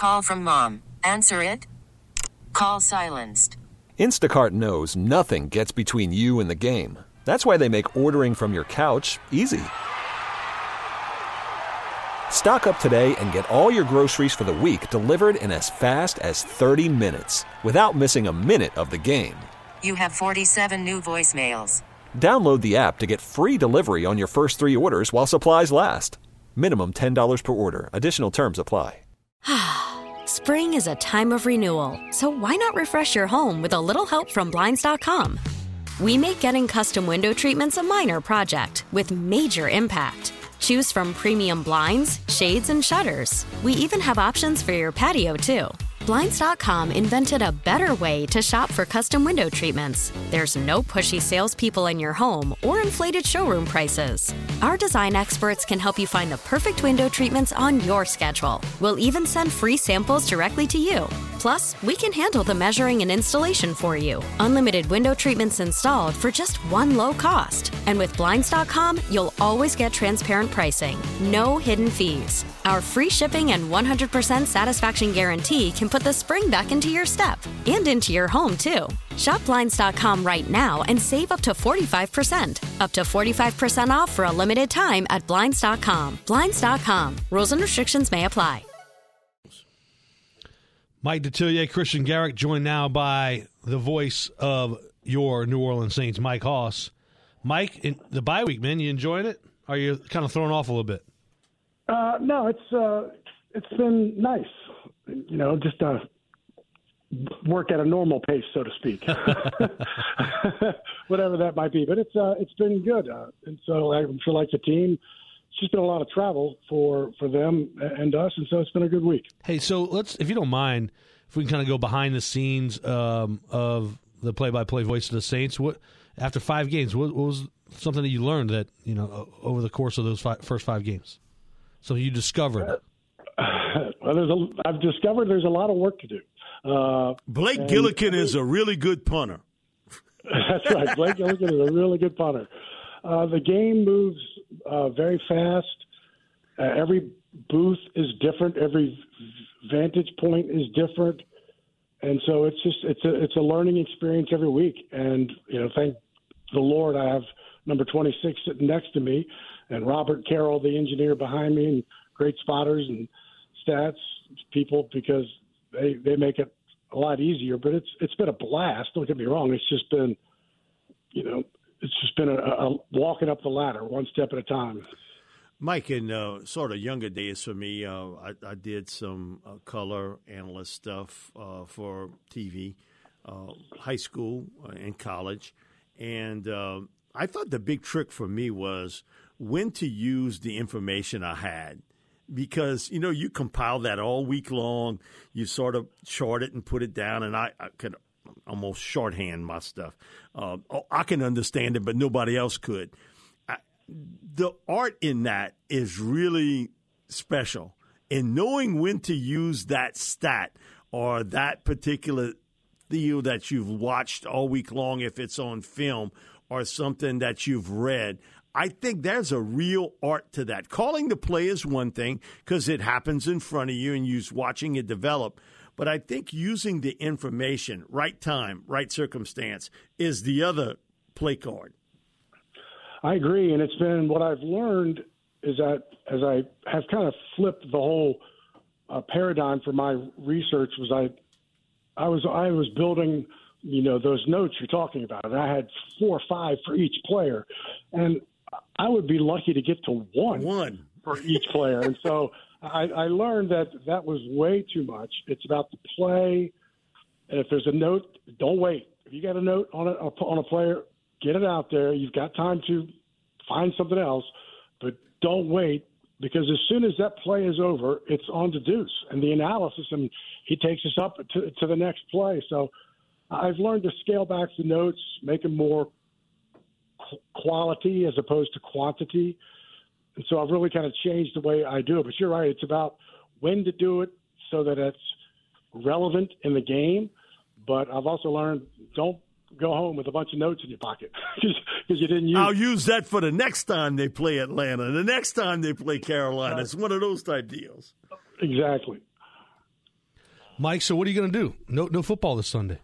Call from mom. Answer it. Call silenced. Instacart knows nothing gets between you and the game. That's why they make ordering from your couch easy. Stock up today and get all your groceries for the week delivered in as fast as 30 minutes without missing a minute of the game. You have 47 new voicemails. Download the app to get free delivery on your first 3 orders while supplies last. Minimum $10 per order. Additional terms apply. Spring is a time of renewal, so why not refresh your home with a little help from Blinds.com? We make getting custom window treatments a minor project with major impact. Choose from premium blinds, shades, and shutters. We even have options for your patio, too. Blinds.com invented a better way to shop for custom window treatments. There's no pushy salespeople in your home or inflated showroom prices. Our design experts can help you find the perfect window treatments on your schedule. We'll even send free samples directly to you. Plus, we can handle the measuring and installation for you. Unlimited window treatments installed for just one low cost. And with Blinds.com, you'll always get transparent pricing. No hidden fees. Our free shipping and 100% satisfaction guarantee can put the spring back into your step and into your home, too. Shop Blinds.com right now and save up to 45%. Up to 45% off for a limited time at Blinds.com. Blinds.com. Rules and restrictions may apply. Mike Detillier, Christian Garrick, joined now by the voice of your New Orleans Saints, Mike Hoss. Mike, in the bye week, man, you enjoying it? Or are you kind of thrown off a little bit? No, it's been nice. You know, just work at a normal pace, so to speak. Whatever that might be. But it's been good. And so I feel like the team, it's just been a lot of travel for them and us, and so it's been a good week. Hey, so let's, if you don't mind, if we can kind of go behind the scenes of the play-by-play voice of the Saints. What after 5 games, what was something that you learned that, you know, over the course of those first 5 games? So you discovered. Well, I've discovered there's a lot of work to do. Blake Gillikin is a really good punter. That's right. Blake Gillikin is a really good punter. The game moves very fast. Every booth is different. Every vantage point is different, and so it's a learning experience every week. And you know, thank the Lord, I have number 26 sitting next to me, and Robert Carroll, the engineer behind me, and great spotters and stats people, because they make it a lot easier. But it's been a blast. Don't get me wrong. It's just been, you know, it's just been a walking up the ladder one step at a time. Mike, in sort of younger days for me, I did some color analyst stuff for TV, high school and college. And I thought the big trick for me was when to use the information I had. Because, you know, you compile that all week long. You sort of chart it and put it down, and I could almost shorthand my stuff. I can understand it, but nobody else could. The art in that is really special. And knowing when to use that stat or that particular deal that you've watched all week long, if it's on film, or something that you've read, I think there's a real art to that. Calling the play is one thing because it happens in front of you and you're watching it develop. But I think using the information, right time, right circumstance, is the other play card. I agree, and it's been what I've learned is that as I have kind of flipped the whole paradigm for my research, was I was building, you know, those notes you're talking about, and I had 4 or 5 for each player, and I would be lucky to get to one for each player. And so I learned that was way too much. It's about the play. And if there's a note, don't wait. If you got a note on a player, get it out there. You've got time to find something else, but don't wait, because as soon as that play is over, it's on to Deuce and the analysis, and he takes us up to the next play. So I've learned to scale back the notes, make them more quality as opposed to quantity. And so I've really kind of changed the way I do it. But you're right. It's about when to do it so that it's relevant in the game. But I've also learned, don't go home with a bunch of notes in your pocket because you didn't use. I'll use that for the next time they play Atlanta, the next time they play Carolina. It's one of those type deals. Exactly. Mike, so what are you going to do? No football this Sunday.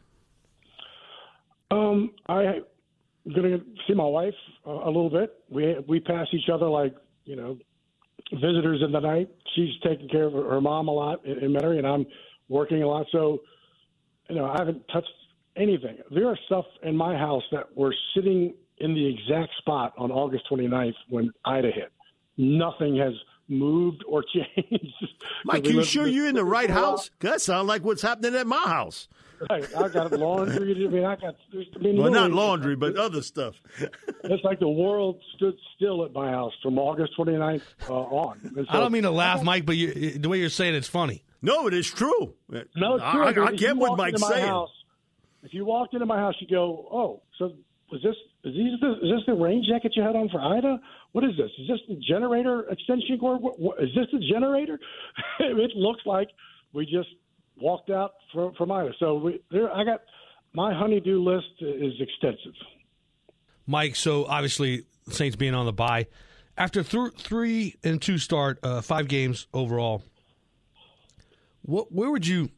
I'm going to see my wife a little bit. We pass each other like, visitors in the night. She's taking care of her mom a lot in Metairie, and I'm working a lot. So, I haven't touched anything. There are stuff in my house that were sitting in the exact spot on August 29th when Ida hit. Nothing has moved or changed. Mike, you sure you're in the right house? That sounds like what's happening at my house. Right. I got laundry. Well, not laundry, but other stuff. It's like the world stood still at my house from August 29th on. So, I don't mean to laugh, Mike, but the way you're saying it's funty. No, it is true. No, it's true. I get what Mike's saying. If you walked into my house, you go, "Oh, so is this the rain jacket you had on for Ida? What is this? Is this the generator extension cord? Is this the generator?" It looks like we just walked out from Ida. So I got my honey-do list is extensive. Mike, so obviously Saints being on the bye after 3-2 start, 5 games overall. Where would you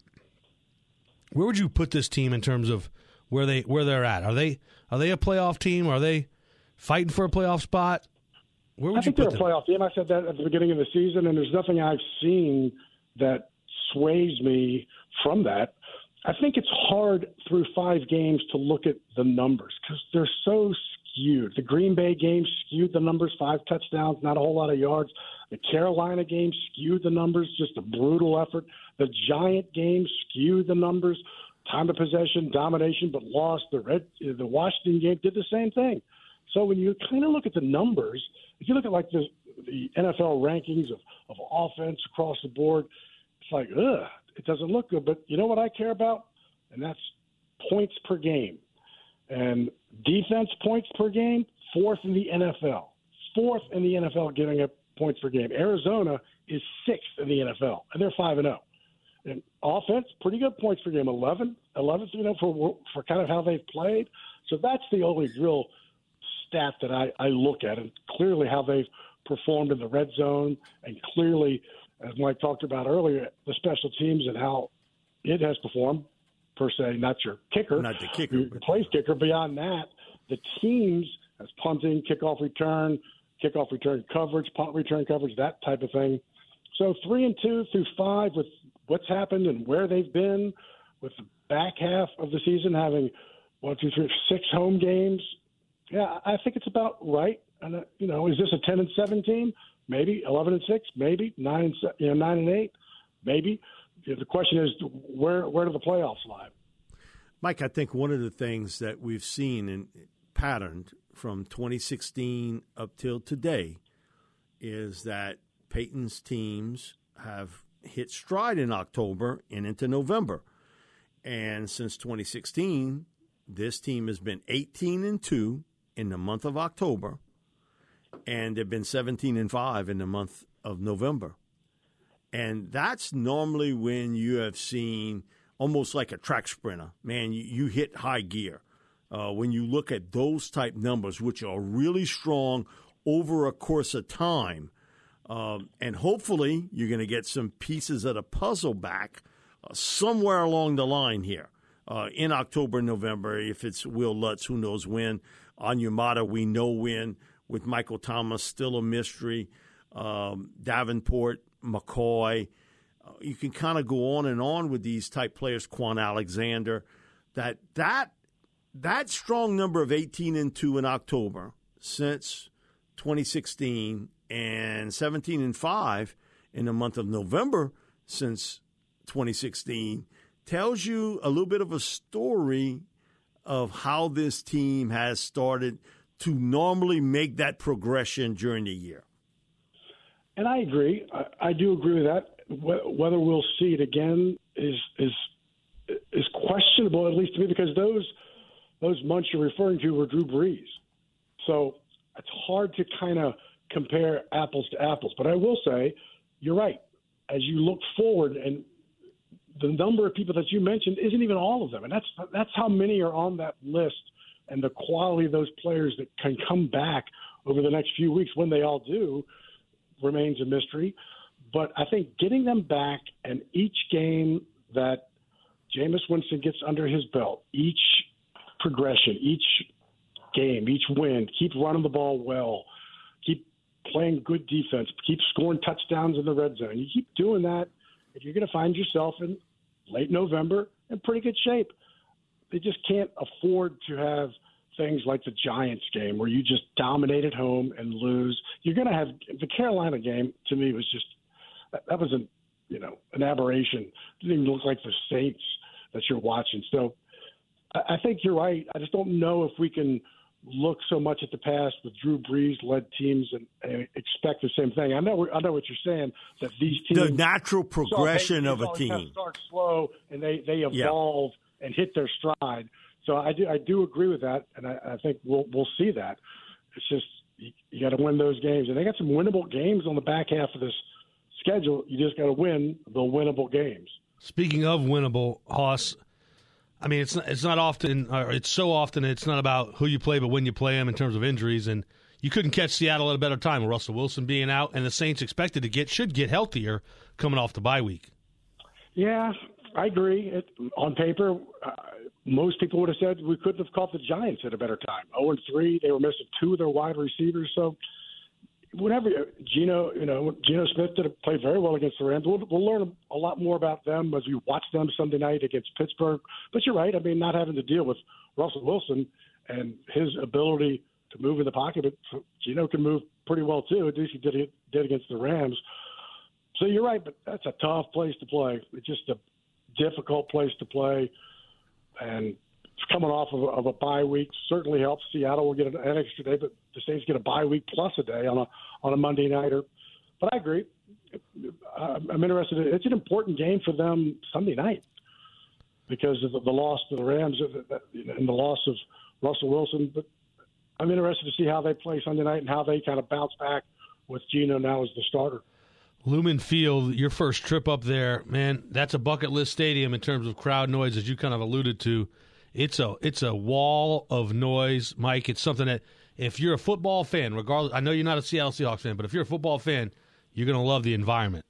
put this team in terms of where they're at? Are they a playoff team? Are they fighting for a playoff spot? Where would I think you put they're a playoff team. I said that at the beginning of the season, and there's nothing I've seen that sways me from that. I think it's hard through 5 games to look at the numbers because they're so skewed. The Green Bay game skewed the numbers, 5 touchdowns, not a whole lot of yards. The Carolina game skewed the numbers, just a brutal effort. The Giant game skewed the numbers, time of possession, domination, but lost. The Washington game did the same thing. So when you kind of look at the numbers, if you look at like the NFL rankings of offense across the board, it's like, it doesn't look good. But you know what I care about? And that's points per game. And defense points per game, 4th in the NFL. 4th in the NFL giving up points per game. Arizona is 6th in the NFL, and they're 5-0. And offense, pretty good points per game, 11th, for kind of how they've played. So that's the only real stat that I look at, and clearly how they've performed in the red zone, and clearly, as Mike talked about earlier, the special teams and how it has performed, per se, not your kicker. Not the kicker. Your place kicker. Beyond that, the teams as punting, kickoff return coverage, punt return coverage, that type of thing. So 3-2 through 5 with what's happened and where they've been, with the back half of the season having 6 home games. Yeah, I think it's about right. And is this a 10-7 team? Maybe 11-6, maybe 9-8, maybe. The question is, where do the playoffs lie? Mike, I think one of the things that we've seen and patterned from 2016 up till today is that Peyton's teams have hit stride in October and into November. And since 2016, this team has been 18-2 in the month of October, and they've been 17-5 in the month of November. And that's normally when you have seen almost like a track sprinter. Man, you hit high gear. When you look at those type numbers, which are really strong over a course of time, and hopefully you're going to get some pieces of the puzzle back somewhere along the line here in October, November. If it's Will Lutz, who knows when. Onyemata, we know when. With Michael Thomas, still a mystery. Davenport, McCoy. You can kind of go on and on with these type players. Quan Alexander. That strong number of 18-2 in October since 2016 and 17-5 in the month of November since 2016 tells you a little bit of a story of how this team has started to normally make that progression during the year. And I agree. I do agree with that. Whether we'll see it again is questionable, at least to me, because those months you're referring to were Drew Brees. So it's hard to kind of compare apples to apples. But I will say, you're right. As you look forward, and the number of people that you mentioned isn't even all of them. And that's how many are on that list, and the quality of those players that can come back over the next few weeks, when they all do, remains a mystery. But I think getting them back, and each game that Jameis Winston gets under his belt, each progression, each game, each win, keep running the ball well, keep playing good defense, keep scoring touchdowns in the red zone. You keep doing that, and you're going to find yourself in late November in pretty good shape. They just can't afford to have things like the Giants game where you just dominate at home and lose. You're going to have the Carolina game. To me, was just that was an aberration. It didn't even look like the Saints that you're watching. So I think you're right. I just don't know if we can look so much at the past with Drew Brees-led teams and expect the same thing. I know what you're saying, that these teams, the natural progression of a team, start slow and they evolve and hit their stride. So I do agree with that, and I think we'll see that. It's just you got to win those games, and they got some winnable games on the back half of this schedule. You just got to win the winnable games. Speaking of winnable, Hoss, I mean, it's not often, or it's so often, it's not about who you play, but when you play them in terms of injuries. And you couldn't catch Seattle at a better time with Russell Wilson being out, and the Saints should get healthier coming off the bye week. Yeah, I agree. On paper, most people would have said we couldn't have caught the Giants at a better time. 0-3, they were missing 2 of their wide receivers. So whenever Geno Smith played very well against the Rams. We'll learn a lot more about them as we watch them Sunday night against Pittsburgh. But you're right. I mean, not having to deal with Russell Wilson and his ability to move in the pocket, but Geno can move pretty well too. At least he did against the Rams. So you're right, but that's a tough place to play. It's just a difficult place to play, and coming off of a bye week certainly helps. Seattle will get an extra day, but the Saints get a bye week plus a day on a Monday nighter. But I agree. I'm interested. It's an important game for them Sunday night because of the loss to the Rams and the loss of Russell Wilson. But I'm interested to see how they play Sunday night and how they kind of bounce back with Geno now as the starter. Lumen Field, your first trip up there, man, that's a bucket list stadium in terms of crowd noise, as you kind of alluded to. It's a wall of noise, Mike. It's something that if you're a football fan, regardless, I know you're not a Seattle Seahawks fan, but if you're a football fan, you're going to love the environment.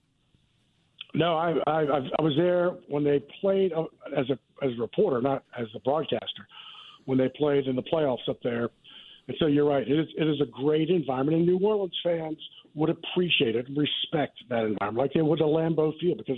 No, I was there when they played as a reporter, not as a broadcaster, when they played in the playoffs up there. And so you're right. It is a great environment, and New Orleans fans would appreciate it and respect that environment like they would a Lambeau Field, because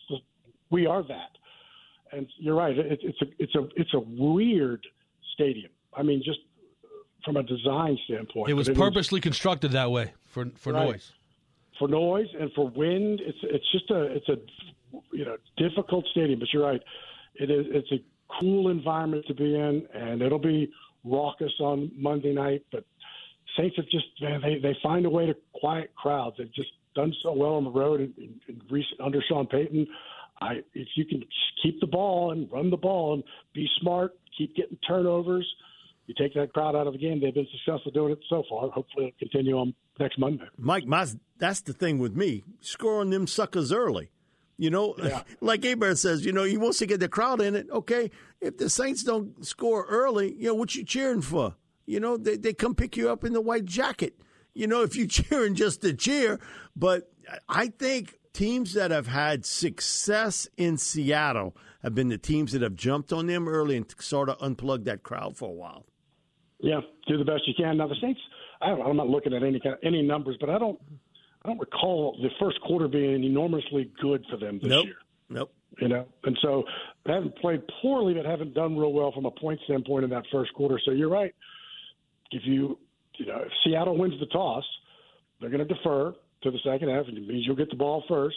we are that. And you're right. It's a weird stadium. I mean, just from a design standpoint. It was purposely constructed that way for noise. For noise and for wind. It's a difficult stadium. But you're right. It's a cool environment to be in, and it'll be raucous on Monday night. But Saints have just they find a way to quiet crowds. They've just done so well on the road under Sean Payton. If you can keep the ball and run the ball and be smart, keep getting turnovers, you take that crowd out of the game. They've been successful doing it so far. Hopefully it'll continue on next Monday. Mike, that's the thing with me, scoring them suckers early. Like Abear says, he wants to get the crowd in it. Okay, if the Saints don't score early, what you cheering for? They come pick you up in the white jacket. If you cheering just to cheer. But I think teams that have had success in Seattle have been the teams that have jumped on them early and sort of unplugged that crowd for a while. Yeah, do the best you can. Now the Saints, I'm not looking at any numbers, but I don't recall the first quarter being enormously good for them this year. Nope. And so they haven't played poorly, but haven't done real well from a point standpoint in that first quarter. So you're right. If if Seattle wins the toss, they're going to defer to the second half, and it means you'll get the ball first.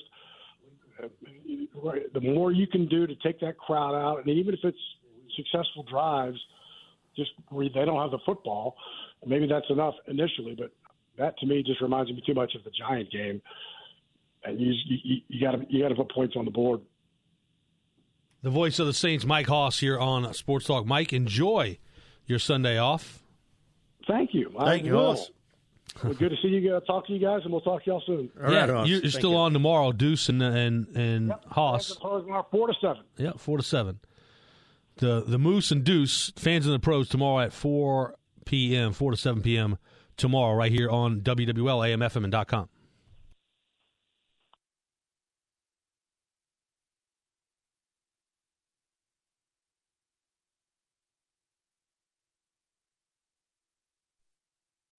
The more you can do to take that crowd out, and even if it's successful drives, just where they don't have the football, maybe that's enough initially. But that to me just reminds me too much of the Giant game, and you got to put points on the board. The voice of the Saints, Mike Hoss, here on Sports Talk. Mike, enjoy your Sunday off. Thank you. Thank you, Hoss. Well, good to see you. Talk to you guys, and we'll talk to y'all soon. All right, Hoss. You're still on tomorrow, Deuce and Hoss. 4 to 7. Yeah, 4 to 7. The Moose and Deuce, Fans and the Pros, tomorrow at 4 p.m., 4 to 7 p.m. tomorrow, right here on WWL, AM/FM, and .com.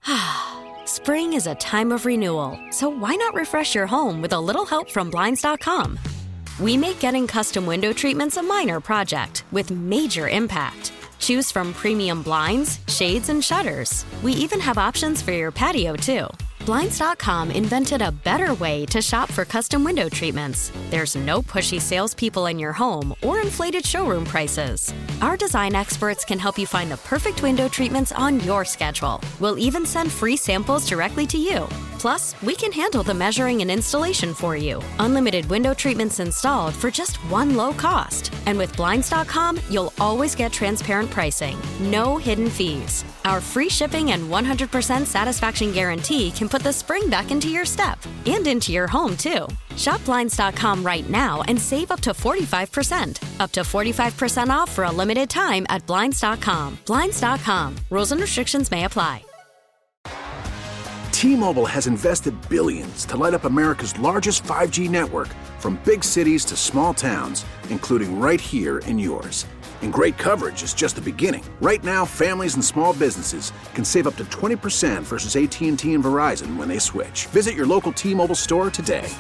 Spring is a time of renewal, so why not refresh your home with a little help from Blinds.com? We make getting custom window treatments a minor project with major impact. Choose from premium blinds, shades, and shutters. We even have options for your patio, too. Blinds.com invented a better way to shop for custom window treatments. There's no pushy salespeople in your home or inflated showroom prices. Our design experts can help you find the perfect window treatments on your schedule. We'll even send free samples directly to you. Plus, we can handle the measuring and installation for you. Unlimited window treatments installed for just one low cost. And with Blinds.com, you'll always get transparent pricing. No hidden fees. Our free shipping and 100% satisfaction guarantee can put the spring back into your step and into your home, too. Shop Blinds.com right now and save up to 45%. Up to 45% off for a limited time at Blinds.com. Blinds.com. Rules and restrictions may apply. T-Mobile has invested billions to light up America's largest 5G network, from big cities to small towns, including right here in yours. And great coverage is just the beginning. Right now, families and small businesses can save up to 20% versus AT&T and Verizon when they switch. Visit your local T-Mobile store today.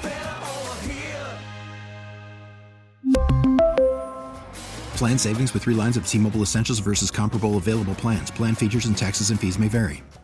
Plan savings with 3 lines of T-Mobile Essentials versus comparable available plans. Plan features and taxes and fees may vary.